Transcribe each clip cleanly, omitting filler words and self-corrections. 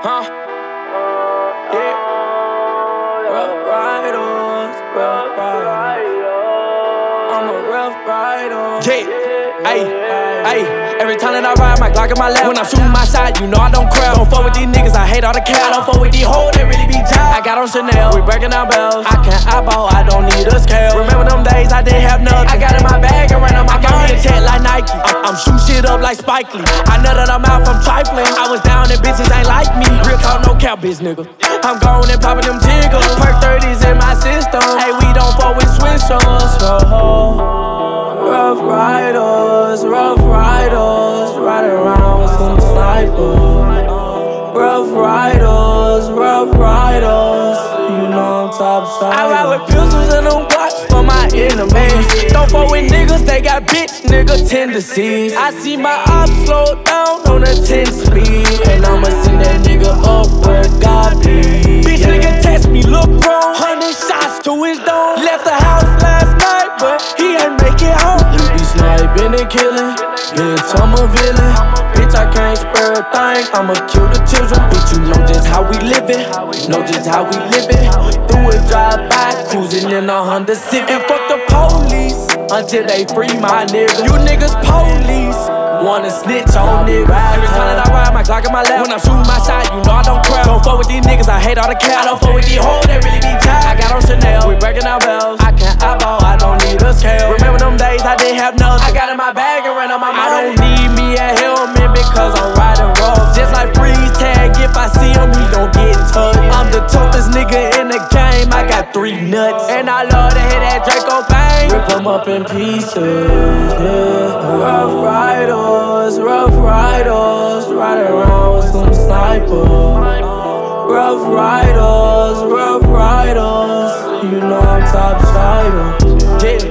Huh? Yeah. Rough Riders, Rough Riders. I'm a Rough Rider. Yeah. Ayy. Every time that I ride, my Glock in my lap. When I'm shooting my shot, you know I don't crowd. Don't fuck with these niggas, I hate all the cap. I don't fuck with these hoes, they really be tired. I got on Chanel, we breaking down bells. I can't eyeball, I don't need a scale. Remember them days I didn't have nothing. I got in my bag and ran on my got me a check like Nike. I'm shooting shit up like Spike Lee. I know that I'm out from trifling. I was down and bitches ain't like me. Real talk, no cap, bitch nigga. I'm gone and popping them jiggles. Perk 30s in my system. Hey, we don't fuck with switchers. Rough Riders, Rough Riders, riding around with some snipers. Rough Riders, Rough Riders, you know I'm top side. I ride with pistols and them blocks for my enemies. Don't fuck with niggas, they got bitch nigga tendencies. I see my ops slow down on a 10 speed, and I'ma send that nigga up where God be. Bitch nigga text me, look wrong, 100 shots to his dome. Left the house last night, but he ain't make it home. You be sniping and killing, bitch I'm a villain. Bitch I can't spare a thing, I'ma kill the children. Bitch you know just how we livin', know just how we livin'. Through a drive-by, cruising in a Honda Civic. And fuck the police until they free my nigga. You niggas police wanna snitch on niggas. Every time that I ride, my Glock in my lap. When I'm shooting my shot, you know I don't crowd. Don't fuck with these niggas, I hate all the cap. I don't fuck with these hoes, they really be tired. I got on Chanel, we breaking down bells. I can't eyeball, I don't need a scale. Remember them days I didn't have nothing. I got in my bag and ran on my money. I don't need me a helmet because I'm riding rough. Just like freeze tag, if I see him, he gon' get touched. I'm the toughest nigga in the game, I got 3 nuts. And I love to hit that Draco bang. Rip them up in pieces, yeah. Rough Riders, Rough Riders, riding around with some snipers. Rough Riders, Rough Riders, you know I'm top sider. Yeah.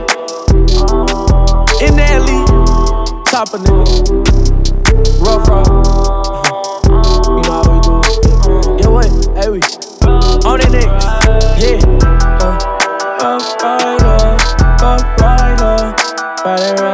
In that league, chopper nigga. Rough Riders. You know how we do. Get what? Hey, we on the next. Yeah. Rough Rider, riding around.